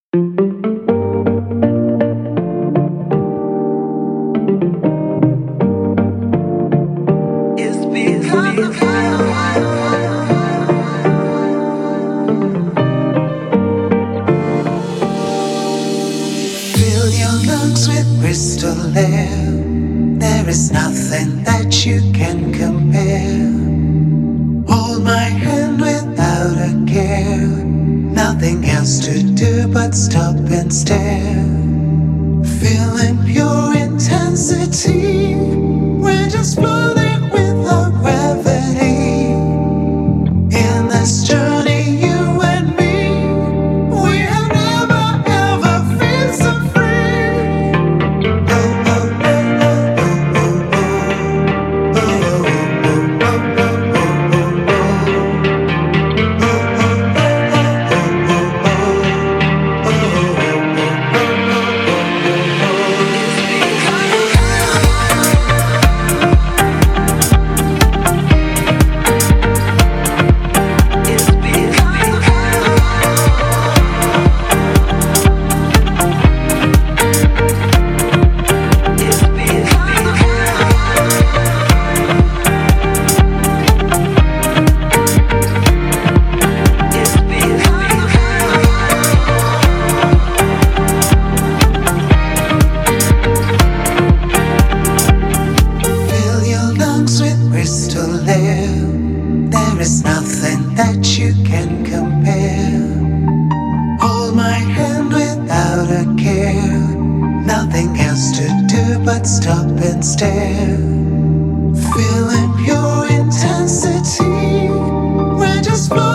Fill your lungs with crystal air. There is nothing that you can compare. Hold my hand without a care. Nothing else to do but stop and stare. Feeling pure intensity. We're just floating without gravity. In this journey, you and me, we have never ever felt so free. Oh, oh, oh, oh, oh, oh, oh, oh, oh, Fill your lungs with crystal air. There is nothing that you can compare. Hold my hand without a care. Nothing else to do but stop and stare. Feeling pure intensity. We're just floating.